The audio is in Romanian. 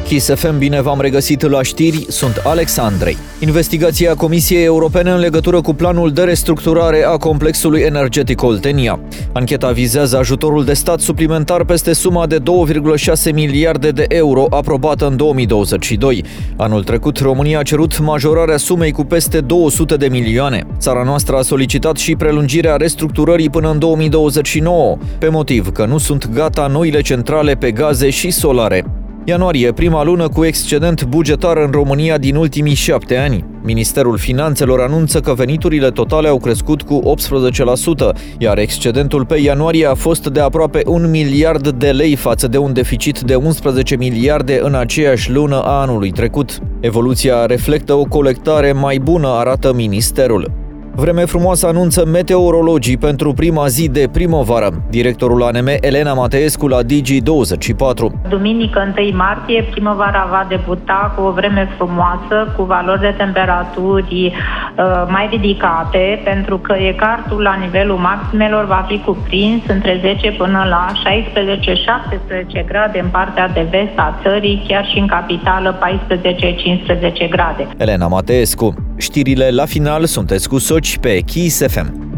Kiss FM, bine v-am regăsit la știri, sunt Alex Andrei. Investigația Comisiei Europene în legătură cu planul de restructurare a complexului energetic Oltenia. Ancheta vizează ajutorul de stat suplimentar peste suma de 2,6 miliarde de euro aprobată în 2022. Anul trecut, România a cerut majorarea sumei cu peste 200 de milioane. Țara noastră a solicitat și prelungirea restructurării până în 2029, pe motiv că nu sunt gata noile centrale pe gaze și solare. Ianuarie, prima lună cu excedent bugetar în România din ultimii 7 ani. Ministerul Finanțelor anunță că veniturile totale au crescut cu 18%, iar excedentul pe ianuarie a fost de aproape 1 miliard de lei față de un deficit de 11 miliarde în aceeași lună a anului trecut. Evoluția reflectă o colectare mai bună, arată ministerul. Vreme frumoasă anunță meteorologii pentru prima zi de primăvară. Directorul ANM, Elena Mateescu, la Digi24. Duminică 1 martie, primăvara va debuta cu o vreme frumoasă, cu valori de temperaturi mai ridicate, pentru că ecartul la nivelul maximelor va fi cuprins între 10 până la 16-17 grade în partea de vest a țării, chiar și în capitală 14-15 grade. Elena Mateescu. Știrile la final sunteți cu Soci pe Kiss FM.